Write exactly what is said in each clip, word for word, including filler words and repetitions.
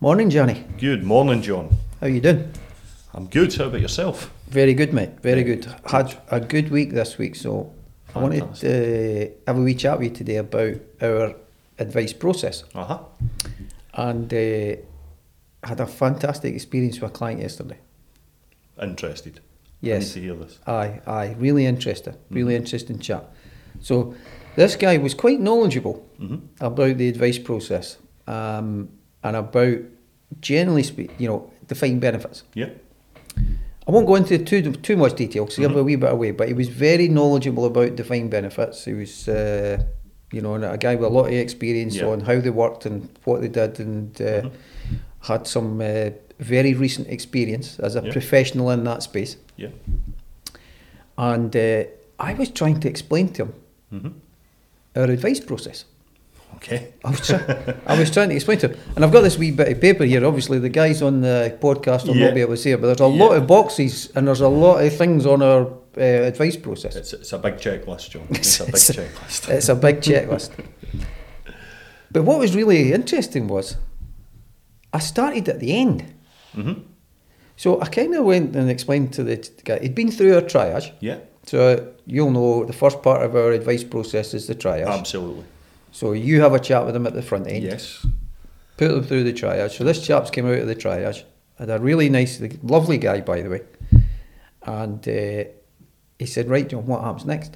Morning, Johnny. Good morning, John. How you doing? I'm good. How about yourself? Very good, mate. Very good. good. Had a good week this week, so I wanted to uh, have a wee chat with you today about our advice process. Uh-huh. And uh, had a fantastic experience with a client yesterday. Interested. Yes. I need to hear this. Aye, aye. Really interested. Really Mm-hmm. interesting chat. So this guy was quite knowledgeable Mm-hmm. about the advice process um, and about, generally speaking, you know, defined benefits. Yeah. I won't go into too too much detail because he'll Mhm. give a wee bit away, but he was very knowledgeable about defined benefits. He was, uh, you know, a guy with a lot of experience Yeah. on how they worked and what they did, and uh, Mhm. had some uh, very recent experience as a Yeah. professional in that space. Yeah. And uh, I was trying to explain to him Mm-hmm. our advice process. Okay. I was, try- I was trying to explain to him, and I've got this wee bit of paper here. Obviously, the guys on the podcast will Yeah. not be able to see it, but there's a Yeah. lot of boxes and there's a lot of things on our uh, advice process. It's, it's a big checklist, John. It's a big It's a- checklist. It's a big checklist. But what was really interesting was I started at the end. Mm-hmm. So I kind of went and explained to the guy, he'd been through our triage. Yeah. So you'll know the first part of our advice process is the triage. Absolutely. So you have a chat with them at the front end. Yes. Put them through the triage. So this chap's came out of the triage. Had a really nice, lovely guy, by the way. And uh, he said, right, John, what happens next?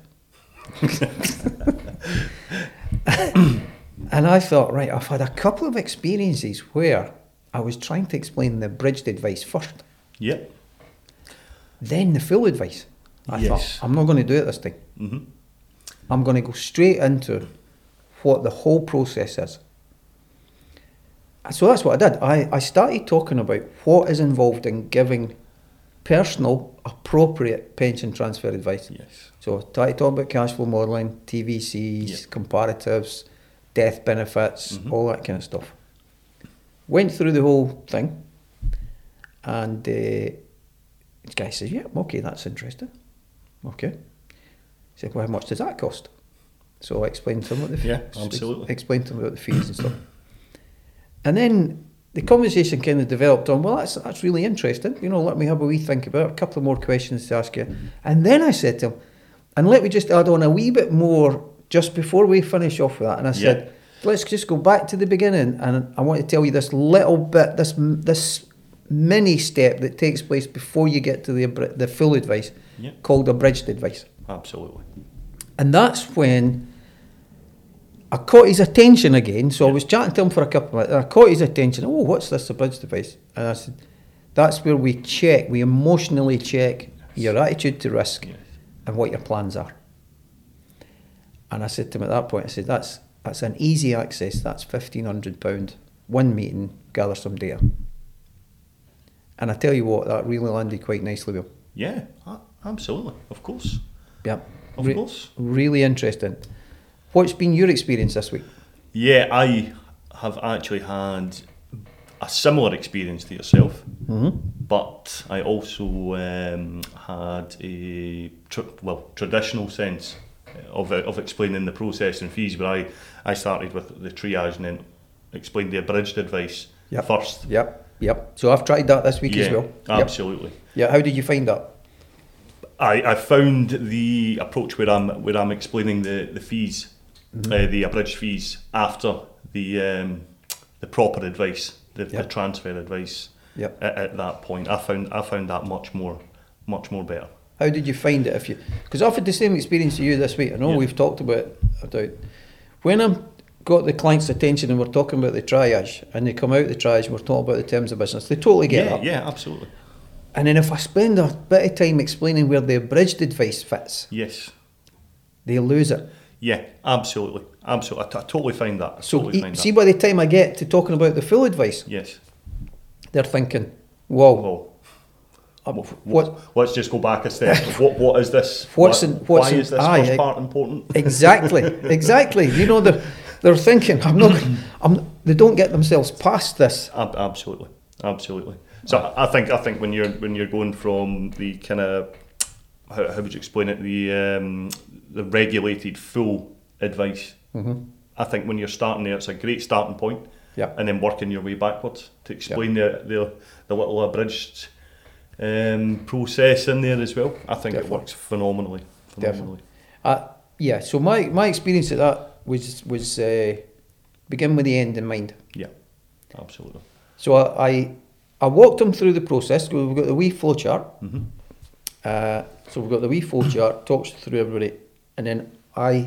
And I thought, right, I've had a couple of experiences where I was trying to explain the abridged advice first, Yeah. then the full advice. I Yes. thought, I'm not going to do it this time. Mm-hmm. I'm going to go straight into what the whole process is. So that's what I did. I, I started talking about what is involved in giving personal, appropriate pension transfer advice. Yes. So I started talking about cash flow modelling, T V Cs, Yeah. comparatives, death benefits, Mhm. all that kind of stuff. Went through the whole thing, and uh, this guy says, yeah, okay, that's interesting. Okay. He said, well, how much does that cost? So I explained to him what the Yeah, ex- absolutely. explained to him about the fees and stuff. And then the conversation kind of developed on, well, that's that's really interesting. You know, let me have a wee think about it, a couple of more questions to ask you. And then I said to him, and let me just add on a wee bit more just before we finish off with that. And I said, Yeah. let's just go back to the beginning, and I want to tell you this little bit, this this mini step that takes place before you get to the abri- the full advice, Yeah. called abridged advice. Absolutely. And that's when I caught his attention again. So I Yeah. was chatting to him for a couple of minutes, and I caught his attention. Oh, what's this abridged advice? And I said, that's where we check, we emotionally check your attitude to risk Yes. and what your plans are. And I said to him at that point, I said, that's that's an easy access, that's fifteen hundred pounds, one meeting, gather some data. And I tell you what, that really landed quite nicely with him. Yeah. a- Absolutely. Of course. Yep. Of Re- course. Really interesting. What's been your experience this week? Yeah, I have actually had a similar experience to yourself. Mm-hmm. But I also um, had a tr- well traditional sense of of explaining the process and fees, where I, I started with the triage and then explained the abridged advice Yep. first. Yep, yep. So I've tried that this week yeah, as well. Yep. absolutely. Yeah, how did you find that? I, I found the approach where I'm where I'm explaining the the fees, Mm-hmm. uh, the abridged fees after the um, the proper advice, the, the Yep. transfer advice. Yep. At, at that point, I found I found that much more much more better. How did you find it? If you, because I've had the same experience to you this week. I know Yeah. we've talked about about when I'm got the client's attention and we're talking about the triage, and they come out the triage and we're talking about the terms of business. They totally get yeah, that. yeah, absolutely. And then if I spend a bit of time explaining where the abridged advice fits, Yes. they lose it. Yeah, absolutely, absolutely. I, t- I totally find that. I So totally e- find see, that. by the time I get to talking about the full advice, Yes. they're thinking, "Whoa, Well, um, what, what?" let's just go back a step. what what is this? What's Why- in- what's why in- is this aye, first I- part important? Exactly, exactly. You know, they're they're thinking, "I'm not." I'm. They don't get themselves past this. Ab- absolutely, absolutely. So I I think I think when you're when you're going from the kind of how, how would you explain it, the um, the regulated full advice. Mm-hmm. I think when you're starting there, it's a great starting point. Yep. and then working your way backwards to explain yep. the, the the little abridged um, process in there as well. I think Definitely. It works phenomenally. phenomenally. Uh, yeah, so my, my experience of that was was uh, begin with the end in mind. Yeah, absolutely. So I, I I walked them through the process. We've got the wee flow chart. Mm-hmm. Uh, so we've got the wee flow chart, talks through everybody, and then I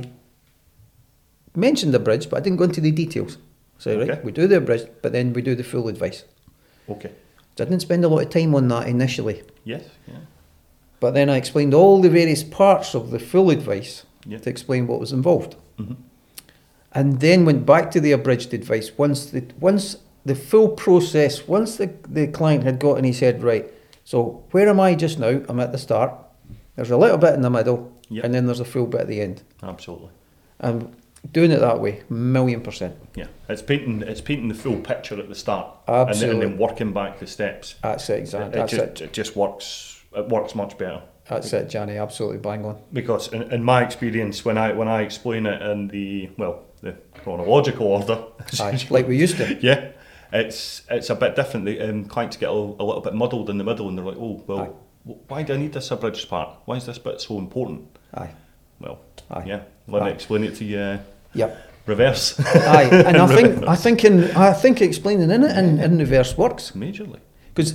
mentioned the bridge, but I didn't go into the details. So okay. right, we do the bridge, but then we do the full advice. Okay. So I didn't spend a lot of time on that initially. Yes. Yeah. But then I explained all the various parts of the full advice yep. to explain what was involved. Mm-hmm. And then went back to the abridged advice once the once the full process, once the, the client had got in his head, right, so where am I just now? I'm at the start. There's a little bit in the middle, yep. and then there's a full bit at the end. Absolutely. And doing it that way, million percent. Yeah, it's painting it's painting the full picture at the start, Absolutely. and then, and then working back the steps. That's it, exactly. It, it That's just, it. It just works. It works much better. That's it, Johnny. Absolutely bang on. Because in, in my experience, when I when I explain it in the well the chronological order, Aye, like we used to. Yeah, it's it's a bit different. The um, clients get a, a little bit muddled in the middle, and they're like, oh well, Aye. why do I need this abridged part? Why is this bit so important? Aye. Well, Aye. yeah. Let Aye. me explain it to you. Uh, yep. Reverse. Aye, and I think I think in I think explaining in it in, in reverse works majorly. Because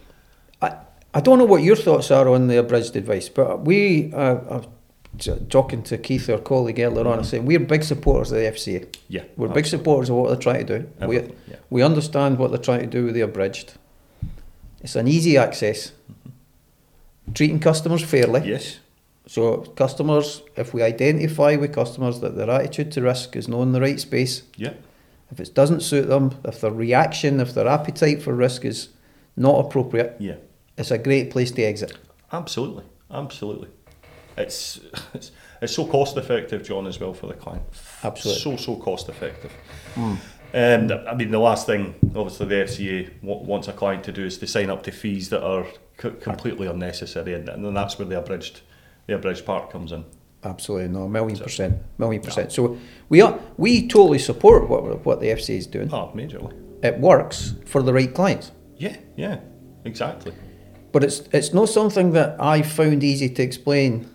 I I don't know what your thoughts are on the abridged advice, but we uh, I was talking to Keith, our colleague, earlier mm-hmm. on, and saying we're big supporters of the F C A. Yeah, we're absolutely. big supporters of what they're trying to do. Everything, we yeah. we understand what they're trying to do with the abridged. It's an easy access, mm-hmm. treating customers fairly. Yes. So customers, if we identify with customers that their attitude to risk is not in the right space, yeah. if it doesn't suit them, if their reaction, if their appetite for risk is not appropriate, yeah. it's a great place to exit. Absolutely, absolutely. It's it's, it's so cost effective, John, as well for the client. Absolutely. So, so cost effective. Mm. And I mean, the last thing, obviously, the F C A wants a client to do is to sign up to fees that are c- completely unnecessary, and, and that's where the abridged the abridged part comes in. Absolutely, no, a million percent, million percent. Yeah. So we are we totally support what what the F C A is doing. Oh, majorly. It works for the right clients. Yeah, yeah, exactly. But it's it's not something that I found easy to explain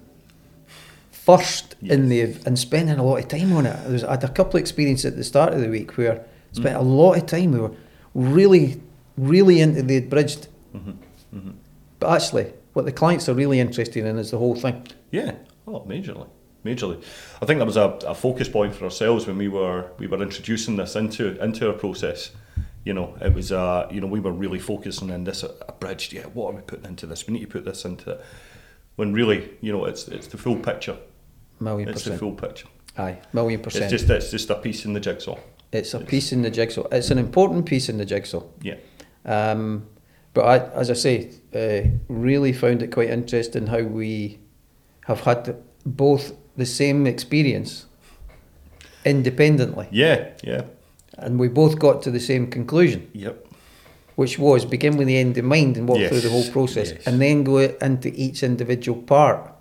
first yes. in the and spending a lot of time on it. There was, I had a couple of experiences at the start of the week where I spent mm. a lot of time. We were really, really into the abridged. Mm-hmm. Mm-hmm. But actually, what the clients are really interested in is the whole thing. Yeah, oh, majorly, majorly. I think that was a, a focus point for ourselves when we were we were introducing this into into our process. You know, it was uh, you know we were really focusing on this abridged. Yeah, what are we putting into this? We need to put this into it. When really, you know, it's it's the full picture. Million it's percent. It's the full picture. Aye, million percent. It's just it's just a piece in the jigsaw. It's a it's, piece in the jigsaw. It's an important piece in the jigsaw. Yeah. Um, but I, as I say, uh, really found it quite interesting how we have had both the same experience independently. Yeah, yeah. And we both got to the same conclusion. Yep. Which was begin with the end in mind and walk yes. through the whole process, yes. and then go into each individual part,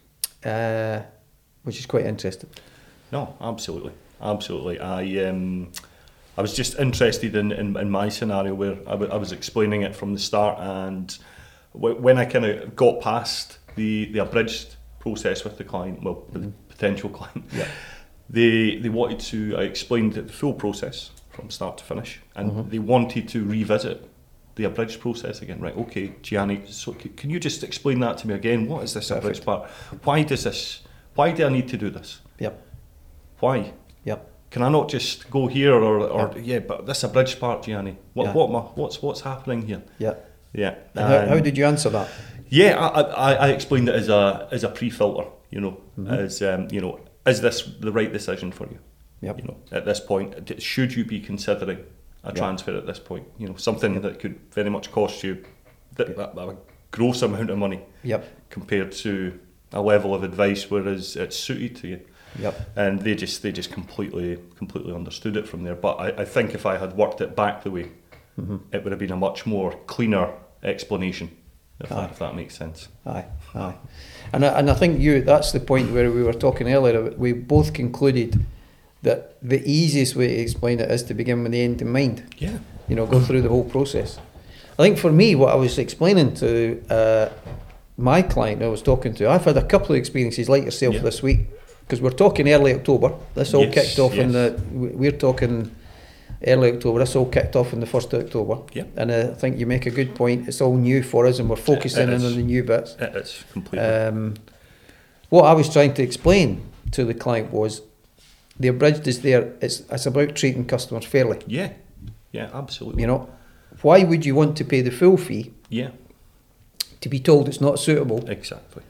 uh, which is quite interesting. No, absolutely, absolutely. I um, I was just interested in, in, in my scenario where I, w- I was explaining it from the start, and w- when I kind of got past the, the abridged process with the client, well, mm-hmm. the potential client, yeah. they they wanted to. I explained the full process from start to finish, and mm-hmm. they wanted to revisit the abridged process again. Right, okay, Gianni, so c- can you just explain that to me again? What is this Perfect. abridged part? Why does this? Why do I need to do this? Yep. Why? Yep. Can I not just go here or, or yep. yeah? But this abridged part, Gianni. What yeah. what ma, what's what's happening here? Yeah. Yeah. Um, how, how did you answer that? Yeah, I, I I explained it as a as a pre-filter. You know, mm-hmm. as um, you know, is this the right decision for you? Yep. You know, at this point, should you be considering a yep. transfer at this point? You know, something yep. that could very much cost you that, that, that gross amount of money. Yep. Compared to a level of advice whereas it's suited to you. Yep. And they just they just completely completely understood it from there. But I, I think if I had worked it back the way, mm-hmm. it would have been a much more cleaner explanation. If that, if that makes sense. Aye, aye. And I, and I think you that's the point where we were talking earlier. We both concluded that the easiest way to explain it is to begin with the end in mind. Yeah. You know, go through the whole process. I think for me, what I was explaining to uh, my client I was talking to, I've had a couple of experiences like yourself Yeah. this week, because we're talking early October. This all Yes, kicked off in yes. the, we're talking early October, this all kicked off on the first of October. Yeah. And I think you make a good point, it's all new for us and we're focusing It in is. on the new bits. It is completely. Um, what I was trying to explain to the client was, the abridged is there, it's, it's about treating customers fairly. yeah. Yeah, absolutely. You know, why would you want to pay the full fee Yeah, to be told it's not suitable? exactly.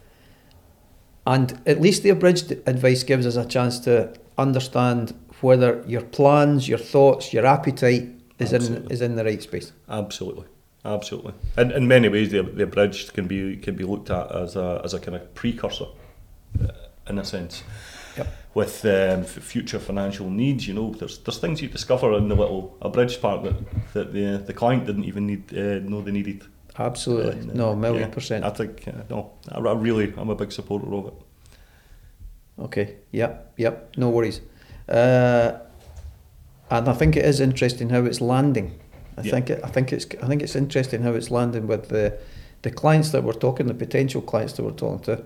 And at least the abridged advice gives us a chance to understand whether your plans, your thoughts, your appetite is in Absolutely. is in the right space. Absolutely, absolutely. And in many ways, the the abridged can be can be looked at as a as a kind of precursor, uh, in a sense. Yep. With um, f- future financial needs, you know, there's there's things you discover in the little abridged part that that the the client didn't even need uh, know they needed. Absolutely, And, uh, no, a million yeah, percent. I think uh, no, I, I really I'm a big supporter of it. Okay, yep, yep, no worries. Uh, and I think it is interesting how it's landing. I Yeah. think it, I think it's I think it's interesting how it's landing with the the clients that we're talking, the potential clients that we're talking to,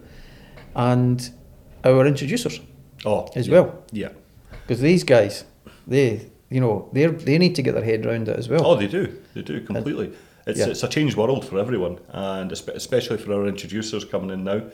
and our introducers Oh, as yeah. well. Yeah. Because these guys, they you know they they need to get their head around it as well. Oh, they do. They do completely. It's yeah. it's a changed world for everyone, and espe- especially for our introducers coming in now.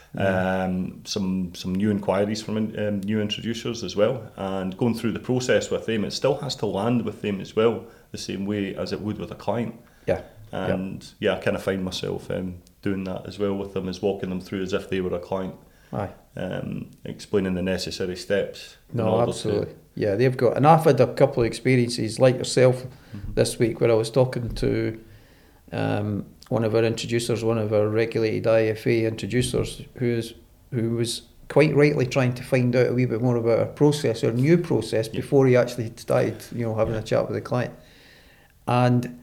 Um, some some new inquiries from in, um, new introducers as well, and going through the process with them, it still has to land with them as well, the same way as it would with a client. Yeah. And yeah, I kind of find myself um, doing that as well with them, is walking them through as if they were a client. Aye. Um, explaining the necessary steps. in No, order to- absolutely. Yeah, they've got, and I've had a couple of experiences like yourself Mhm. this week where I was talking to um, one of our introducers, one of our regulated I F A introducers, who's who was quite rightly trying to find out a wee bit more about our process, our new process, Yeah. before he actually started, you know, having Yeah. a chat with the client. And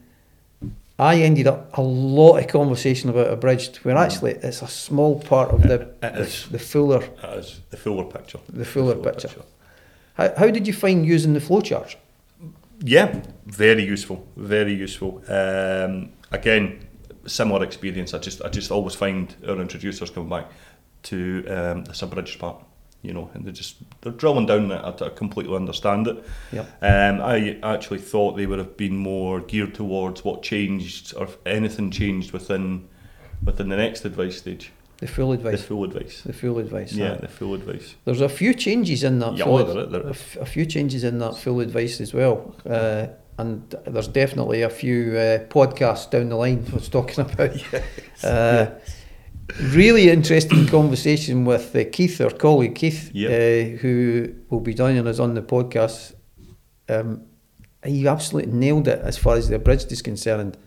I ended up a lot of conversation about abridged, where Mm. actually it's a small part of the It- it the, is. the fuller As the fuller picture. the fuller picture. How, how did you find using the flowchart? Yeah, very useful, very useful. Um, again, similar experience. I just, I just always find our introducers coming back to um, this abridged part, you know, and they just they're drilling down it. I, I completely understand it. Yep. Um, I actually thought they would have been more geared towards what changed, or if anything changed within within the next advice stage, The full the advice. full advice. The full advice. Yeah, aye. the full advice. There's a few changes in that. Yeah, full oh, ad- there- there- a, f- a few changes in that full advice as well, uh, and there's definitely a few uh, podcasts down the line I was talking about. Uh, really interesting conversation with uh, Keith, our colleague Keith, Yep. uh, who will be joining us on the podcast. Um, he absolutely nailed it as far as the abridged is concerned.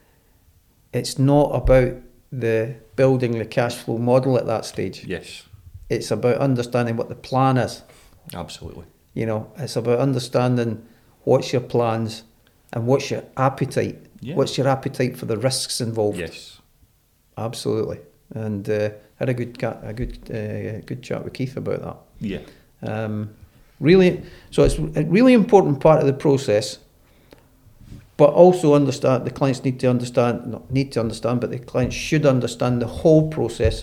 It's not about the building the cash flow model at that stage. Yes, It's about understanding what the plan is. absolutely. You know, it's about understanding what's your plans and what's your appetite. Yeah. What's your appetite for the risks involved? Yes. Absolutely. And uh, had a good ca- a good uh, good chat with Keith about that. Yeah. Um, really, so it's a really important part of the process. But also understand the clients need to understand, not need to understand, but the clients should understand the whole process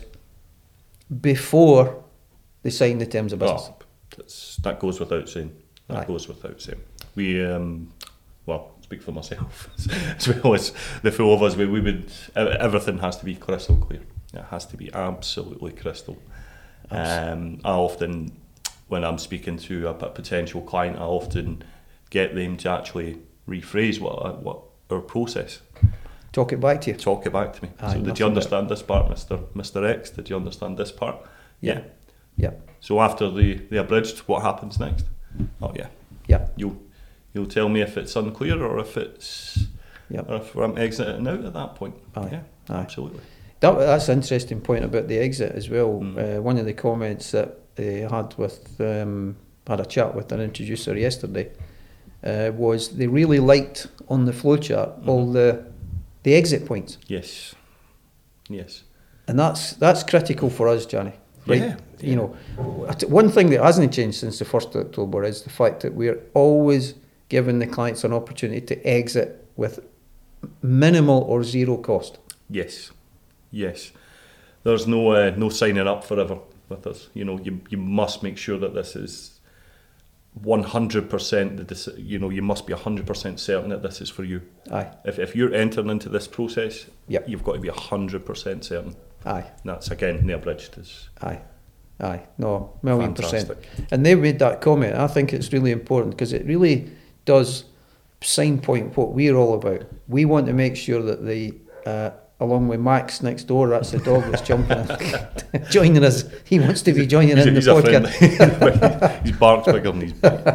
before they sign the terms of business. Oh, that's, that goes without saying. That Aye. goes without saying. We, um, well, speak for myself as well as the four of us. We, we would everything has to be crystal clear. It has to be absolutely crystal. Um, I often, when I'm speaking to a p- potential client, I often get them to actually rephrase what what our process. Talk it back to you. Talk it back to me. Aye, so did enough you of it. understand this part, Mister Mister X? Did you understand this part? Yeah. Yeah. So after the, the abridged, what happens next? Oh yeah. Yeah. You'll you'll tell me if it's unclear or if it's Yeah. or if I'm exiting out at that point. Aye. Yeah, Aye. absolutely. That, that's an interesting point about the exit as well. Mm. Uh, one of the comments that I had with um, had a chat with an introducer yesterday uh, was they really liked on the flowchart Mhm. all the the exit points, Yes. Yes. and that's that's critical for us, Johnny. right? Yeah, You yeah. know, one thing that hasn't changed since the first of October is the fact that we're always giving the clients an opportunity to exit with minimal or zero cost. Yes, yes. There's no uh, no signing up forever with us. You know, you you must make sure that this is one hundred percent. That this, you know, you must be one hundred percent certain that this is for you. Aye. If if you're entering into this process, Yep. you've got to be one hundred percent certain. Aye. And that's again the abridged is Aye. Aye. No, million fantastic. percent. And they made that comment. I think it's really important because it really does signpoint what we're all about. We want to make sure that the, uh, along with Max next door, that's the dog that's jumping in, joining us. He wants to be joining He's, in he's the a podcast. friend. His bark's bigger than his bite.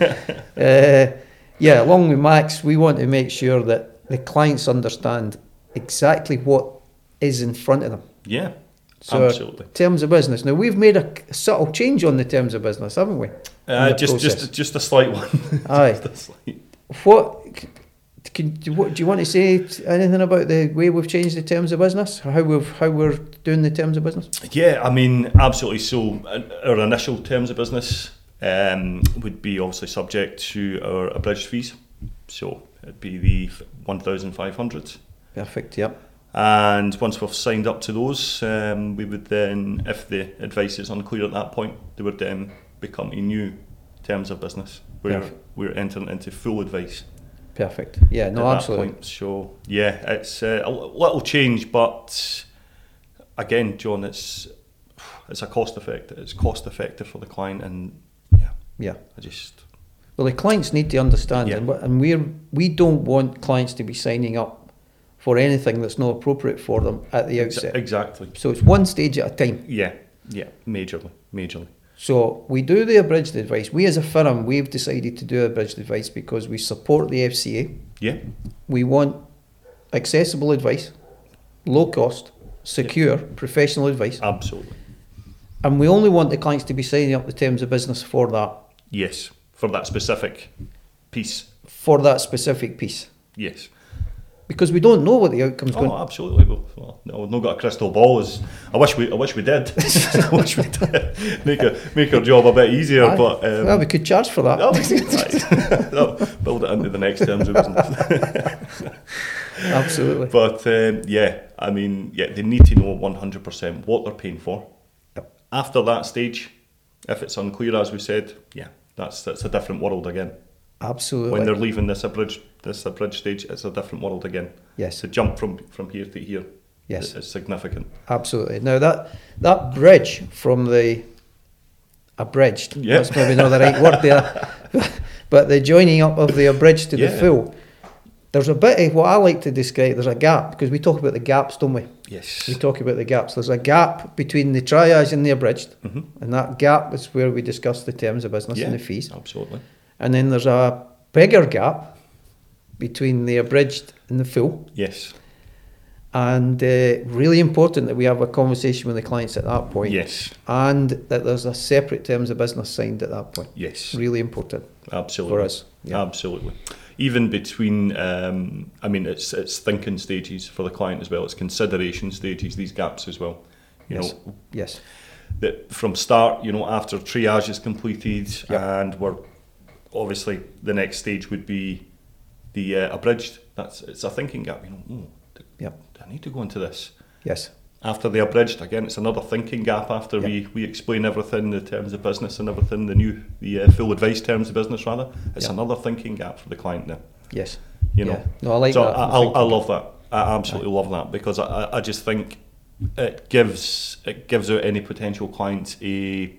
uh, yeah, along with Max, we want to make sure that the clients understand exactly what is in front of them. Yeah, So, absolutely. terms of business. Now, we've made a, a subtle change on the terms of business, haven't we? Uh, just just just a slight one. Aye. Just a slight. What can do? What do you want to say? Anything about the way we've changed the terms of business? How we've how we're doing the terms of business? Yeah, I mean, absolutely. So, uh, our initial terms of business um, would be obviously subject to our abridged fees. So, it'd be the one thousand five hundred. Perfect. Yep. And once we've signed up to those, um, we would then, if the advice is unclear at that point, they would then become a new terms of business where Perfect. we're entering into full advice. Perfect. Yeah. No. at Absolutely. That point. So yeah, it's uh, a little change, but again, John, it's it's a cost effective. It's cost effective for the client, and yeah, Yeah. I just Well, the clients need to understand, Yeah. and, we- and we're we don't want clients to be signing up for anything that's not appropriate for them at the outset. exactly. So it's one stage at a time. Yeah, yeah, majorly, majorly. So we do the abridged advice. We as a firm, we've decided to do abridged advice because we support the F C A. Yeah, We want accessible advice, low cost, secure, professional advice. absolutely. And we only want the clients to be signing up the terms of business for that, Yes, for that specific piece. for that specific piece. Yes. Because we don't know what the outcome's Oh, going. absolutely. Well, well, no, we've not got a crystal ball. As I wish we, I wish we did. I wish we did. Make a, make our job a bit easier. Aye. But um, Well, we could charge for that. oh, right. No, build it into the next terms of business. Absolutely. But um, yeah, I mean, yeah, they need to know one hundred percent what they're paying for. Yep. After that stage, if it's unclear, as we said, yeah, that's that's a different world again. Absolutely. When they're leaving this abridged this abridged stage, it's a different world again. Yes. The jump from from here to here Yes. is significant. Absolutely. Now that that bridge from the abridged, Yeah. that's maybe not the right word there, but the joining up of the abridged to the Yeah. full, there's a bit of what I like to describe, there's a gap, because we talk about the gaps, don't we? Yes. We talk about the gaps. There's a gap between the triage and the abridged, Mhm. and that gap is where we discuss the terms of business Yeah, and the fees. absolutely. And then there's a bigger gap between the abridged and the full. Yes. And uh, really important that we have a conversation with the clients at that point. Yes. And that there's a separate terms of business signed at that point. Yes. Really important Absolutely. for us. Yeah. Absolutely. Even between, um, I mean, it's it's thinking stages for the client as well. It's consideration stages. These gaps as well. You Yes. know, Yes. that from start, you know, after triage is completed, Yep. and we're obviously the next stage would be the uh, abridged. That's it's a thinking gap. You know, oh, do, Yep. do I need to go into this? Yes. After the abridged, again, it's another thinking gap after Yep. we, we explain everything, the terms of business and everything, the new, the uh, full advice terms of business rather. It's Yep. another thinking gap for the client now, Yes. you know. Yeah. No, I like so that. I, the I, I thinking love that. I absolutely love that because I, I- I just think it gives it gives out any potential client a,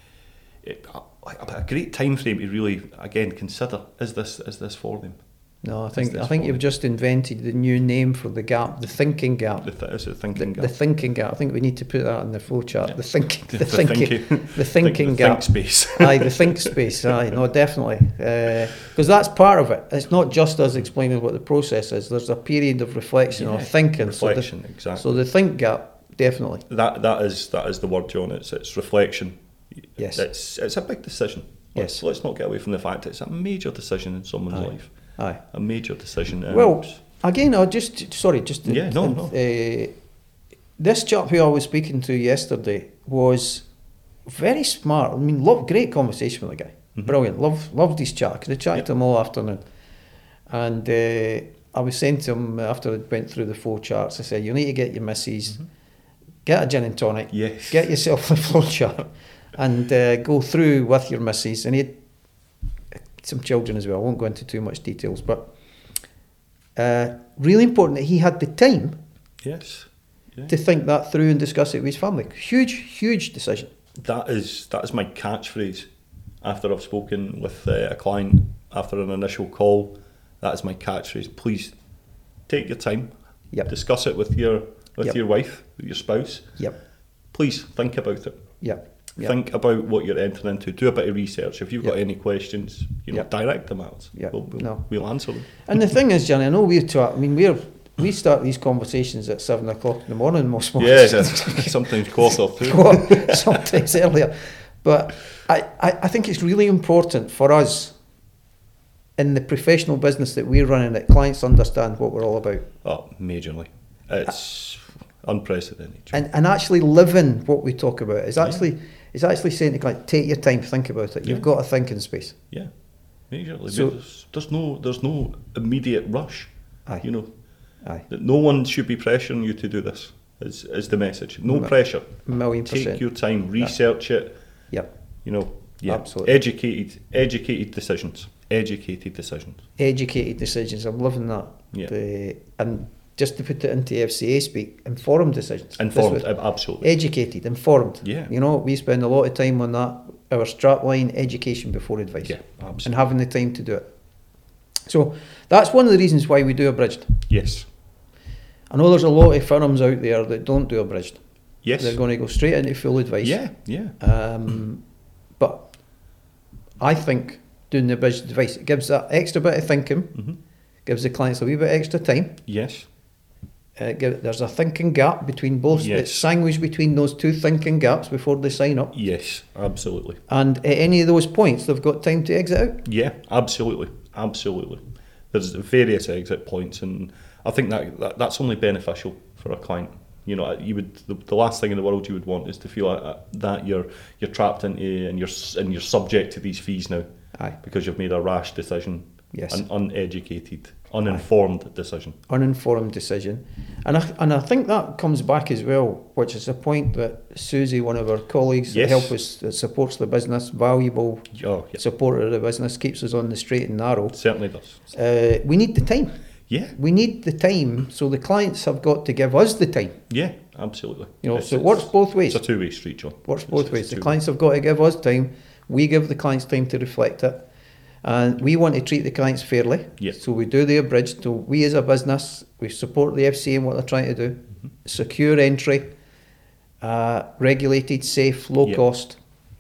a, a great time frame to really, again, consider, is this is this for them? No, I think this I think for you've me? just invented the new name for the gap, the thinking gap. The th- is it The, thinking the gap? thinking gap. I think we need to put that in the flow chart. Yeah. The thinking, the, The thinking, thinking- the thinking the gap. think space. Aye, the think space. Aye, no, definitely, because that's part of it. It's not just us explaining what the process is. There's a period of reflection or Yeah, thinking. reflection, So the, exactly. so the think gap, definitely. That that is that is the word, John. It's it's reflection. Yes. It's it's a big decision. Let's, Yes. let's not get away from the fact it's a major decision in someone's Aye. life. Aye. A major decision. Um, Well, again, I just sorry, just Yeah, no, no. Uh, this chap who I was speaking to yesterday was very smart. I mean, love, great conversation with the guy. Mhm. Brilliant. Love, loved his chat. Could have chatted Yep. to him all afternoon. And uh, I was saying to him after I went through the four charts, I said, you need to get your missus, Mhm. get a gin and tonic, Yes. get yourself the flow chart, and uh, go through with your missus. And he had some children as well. I won't go into too much details, but uh, really important that he had the time Yes. Yeah. to think that through and discuss it with his family. Huge, huge decision. That is that is my catchphrase. After I've spoken with uh, a client after an initial call, that is my catchphrase. Please take your time. Yep. Discuss it with your with Yep. your wife, with your spouse. Yep. Please think about it. Yep. Yep. Think about what you're entering into. Do a bit of research. If you've got Yep. any questions, you know, Yep. direct them at us. Yep. We'll, we'll, No. we'll answer them. And the thing is, Johnny, I know we're talk, I mean, we're we start these conversations at seven o'clock in the morning most mornings. Yeah, sometimes quarter two. Well, sometimes earlier. But I, I, I think it's really important for us in the professional business that we're running that clients understand what we're all about. Oh, majorly. It's unprecedented. And and actually living what we talk about is actually it's actually saying to clients, take your time, think about it. You've Yeah. got a thinking space. Yeah, majorly. So- there's, there's no there's no immediate rush. Aye. You know, Aye. that no one should be pressuring you to do this. Is is the message? No No. pressure. A million percent. Take your time, research it. Yep. You know, yeah, Absolutely. educated, educated decisions. Educated decisions. Educated decisions. I'm loving that. Yeah. The, and just to put it into F C A speak, informed decisions. Informed, This was- ab- absolutely. Educated, informed. Yeah. You know, we spend a lot of time on that. Our strapline, education before advice. Yeah, And absolutely. having the time to do it. So that's one of the reasons why we do abridged. Yes, I know there's a lot of firms out there that don't do abridged. yes. They're going to go straight into full advice. Yeah, yeah. Um, but I think doing the abridged advice, it gives that extra bit of thinking, hmm gives the clients a wee bit extra time. Yes, Uh, give, there's a thinking gap between both. Yes. It's sandwiched between those two thinking gaps before they sign up. yes, absolutely. And at any of those points, they've got time to exit out. Yeah, absolutely, absolutely. There's various exit points, and I think that, that that's only beneficial for a client. You know, you would the, the last thing in the world you would want is to feel like that you're you're trapped into and you're s- and you're subject to these fees now Aye. because you've made a rash decision, Yes. an uneducated, uninformed decision. Uninformed decision. And I, and I think that comes back as well, which is a point that Susie, one of our colleagues Yes. that help us, that supports the business, valuable Oh, yeah, supporter of the business, keeps us on the straight and narrow. certainly does. Uh, we need the time. Yeah, We need the time, so the clients have got to give us the time. yeah, absolutely. You know, It's- so it works it's- both ways. It's a two-way street, John. Works It's- both it's ways. The two-way. clients have got to give us time. We give the clients time to reflect it. And we want to treat the clients fairly. Yeah. So we do the abridged. So we as a business, we support the F C A and what they're trying to do. Mm-hmm. Secure entry, uh, regulated, safe, low Yeah. cost.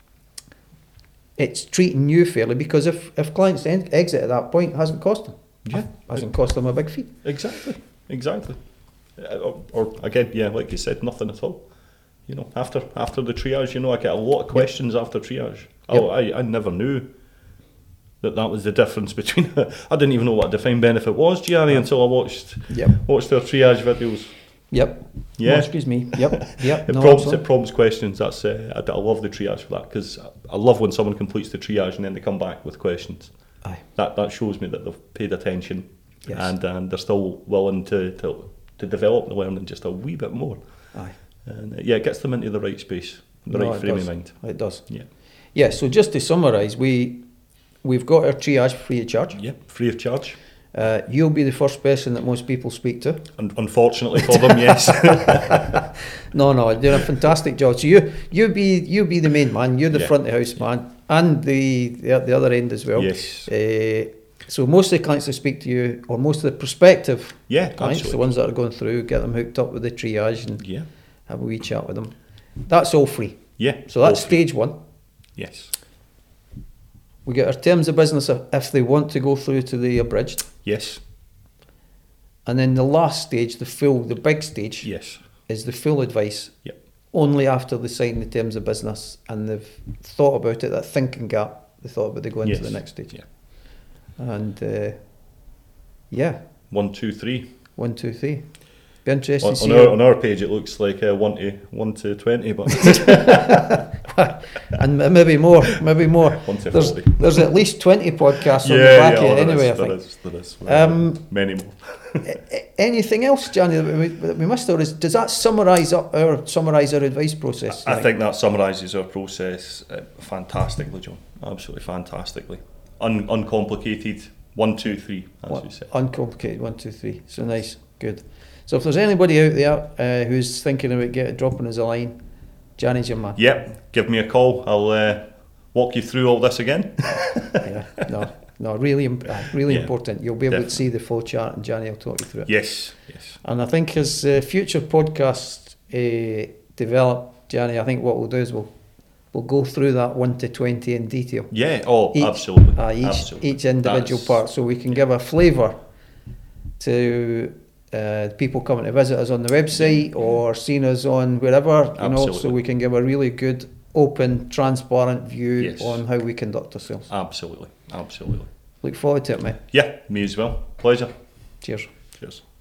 It's treating you fairly because if, if clients en- exit at that point, it hasn't cost them. Yeah. It hasn't cost them a big fee. Exactly, exactly. Uh, Or, or again, yeah, like you said, nothing at all. You know, after after the triage, you know, I get a lot of questions after triage. Yep. Oh, I, I never knew that that was the difference between. I didn't even know what a defined benefit was, Gianni, until I watched Yep. watched their triage videos. Yep. Yeah. Oh, excuse me. Yep. Yep. It No, prompts absolutely. it prompts questions. That's uh, I, I love the triage for that because I love when someone completes the triage and then they come back with questions. Aye. That that shows me that they've paid attention Yes. and and they're still willing to, to to develop the learning just a wee bit more. Aye. And uh, yeah, it gets them into the right space, the No, right it frame does. of mind. It does. Yeah, Yeah, so just to summarise, we, we've got our triage free of charge. yeah, free of charge. Uh, you'll be the first person that most people speak to. Un- unfortunately for them, yes. No, no, you're doing a fantastic job. So you, you be, you be the main man. You're the Yeah. front of house man, and the the, the other end as well. Yes. Uh, so most of the clients that speak to you, or most of the prospective Yeah, clients, the absolutely. ones that are going through, get them hooked up with the triage and Yeah, have a wee chat with them. That's all free. yeah. So that's all free. stage one. Yes, We get our terms of business if, if they want to go through to the abridged. yes, And then the last stage, the full, the big stage, yes. is the full advice. Yep. Only after they sign the terms of business and they've thought about it, that thinking gap, they thought about they go into Yes. the next stage. Yeah. And uh, yeah, One, two, three. one, two, three. Be interested On, to on see. our how- on our page, it looks like uh, one to one to twenty, but and maybe more, maybe more. One to There's, forty. there's at least twenty podcasts on Yeah, the back yeah, of it oh, anyway, there I is, think. there is, there is. Well, Um, many more. A- Anything else, Johnny, that we, that we missed, or is, does that summarise up our summarise our advice process? I think that summarises our process uh, fantastically, John. Absolutely fantastically. Un- uncomplicated. One, two, three, as What, you said. uncomplicated. One, two, three. So nice, good. So if there's anybody out there uh, who's thinking about getting dropping us a line, Johnny's your man. Yep, give me a call. I'll uh, walk you through all this again. Yeah, no, no, really, imp- uh, really Yeah, important. You'll be able definitely. to see the flow chart, and Johnny will talk you through it. Yes, yes. And I think as uh, future podcasts uh, develop, Johnny, I think what we'll do is we'll we'll go through that one to twenty in detail. Yeah, oh, Each- absolutely. Uh, each absolutely. each individual That's- part, so we can give a flavour to uh, people coming to visit us on the website or seeing us on wherever, you know, so Absolutely. we can give a really good, open, transparent view Yes. on how we conduct ourselves. Absolutely, absolutely. Look forward to it, mate. Yeah, me as well. Pleasure. Cheers. Cheers.